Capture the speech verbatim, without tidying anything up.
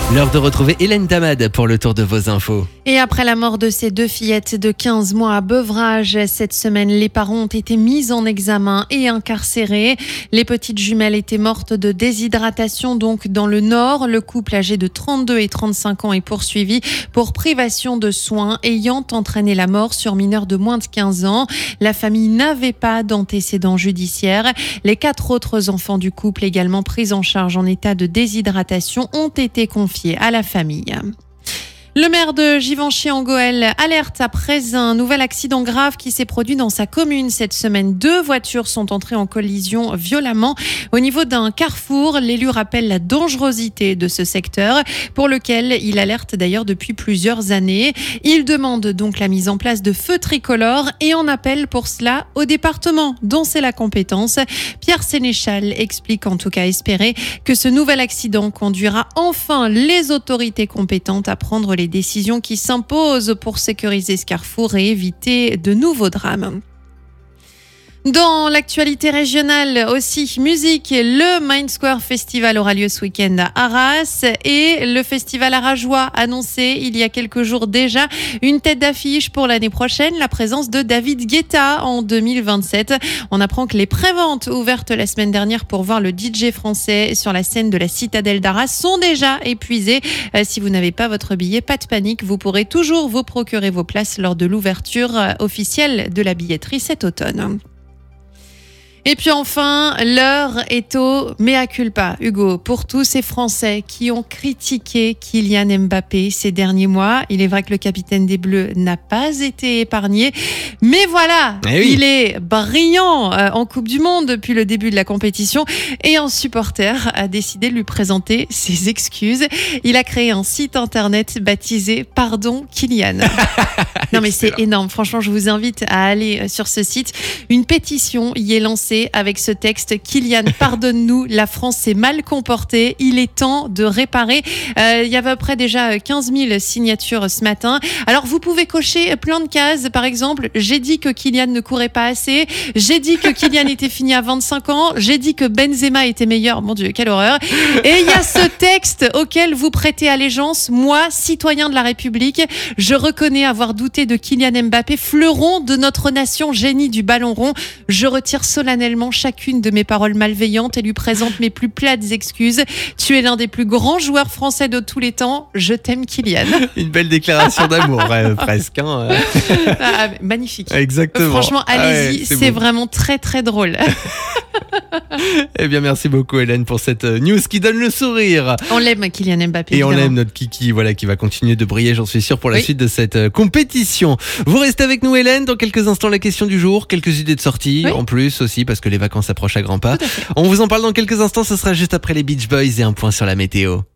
L'heure de retrouver Hélène Tamad pour le tour de vos infos. Et après la mort de ces deux fillettes de quinze mois à Beuvrages, cette semaine, les parents ont été mis en examen et incarcérés. Les petites jumelles étaient mortes de déshydratation, donc dans le Nord. Le couple âgé de trente-deux et trente-cinq ans est poursuivi pour privation de soins ayant entraîné la mort sur mineurs de moins de quinze ans. La famille n'avait pas d'antécédents judiciaires. Les quatre autres enfants du couple, également pris en charge en état de déshydratation, ont été confiés à la famille. Le maire de Givenchy-en-Gohelle alerte après un nouvel accident grave qui s'est produit dans sa commune cette semaine. Deux voitures sont entrées en collision violemment au niveau d'un carrefour. L'élu rappelle la dangerosité de ce secteur pour lequel il alerte d'ailleurs depuis plusieurs années. Il demande donc la mise en place de feux tricolores et en appelle pour cela au département dont c'est la compétence. Pierre Sénéchal explique en tout cas espérer que ce nouvel accident conduira enfin les autorités compétentes à prendre les Les décisions qui s'imposent pour sécuriser ce carrefour et éviter de nouveaux drames. Dans l'actualité régionale aussi, musique, le Mind Square Festival aura lieu ce week-end à Arras et le festival Arajois a annoncé il y a quelques jours déjà une tête d'affiche pour l'année prochaine, la présence de David Guetta en deux mille vingt-sept. On apprend que les préventes ouvertes la semaine dernière pour voir le D J français sur la scène de la Citadelle d'Arras sont déjà épuisées. Si vous n'avez pas votre billet, pas de panique, vous pourrez toujours vous procurer vos places lors de l'ouverture officielle de la billetterie cet automne. Et puis enfin, l'heure est au mea culpa, Hugo, pour tous ces Français qui ont critiqué Kylian Mbappé ces derniers mois. Il est vrai que le capitaine des Bleus n'a pas été épargné, mais voilà, eh oui. Il est brillant en Coupe du Monde depuis le début de la compétition et un supporter a décidé de lui présenter ses excuses. Il a créé un site internet baptisé Pardon Kylian. Non mais c'est énorme, franchement je vous invite à aller sur ce site. Une pétition y est lancée avec ce texte: Kylian, pardonne-nous, la France s'est mal comportée, il est temps de réparer. Euh, il y avait à peu près déjà quinze mille signatures ce matin. Alors vous pouvez cocher plein de cases, par exemple, j'ai dit que Kylian ne courait pas assez, j'ai dit que Kylian était fini à vingt-cinq ans, j'ai dit que Benzema était meilleur, mon Dieu, quelle horreur. Et il y a ce texte auquel vous prêtez allégeance: moi, citoyen de la République, je reconnais avoir douté de Kylian Mbappé, fleuron de notre nation, génie du ballon rond. Je retire solennellement chacune de mes paroles malveillantes et lui présente mes plus plates excuses. Tu es l'un des plus grands joueurs français de tous les temps. Je t'aime, Kylian. Une belle déclaration d'amour, ouais, presque. Hein. Ah, magnifique. Exactement. Franchement, allez-y, ah ouais, c'est, c'est bon. Vraiment très très drôle. Eh bien, merci beaucoup Hélène pour cette news qui donne le sourire. On l'aime, Kylian Mbappé. Et évidemment. on l'aime, notre Kiki, voilà, qui va continuer de briller, j'en suis sûr, pour la oui. suite de cette compétition. Vous restez avec nous Hélène, dans quelques instants la question du jour, quelques idées de sortie, oui. En plus aussi, parce que les vacances approchent à grands pas. On vous en parle dans quelques instants, ce sera juste après les Beach Boys et un point sur la météo.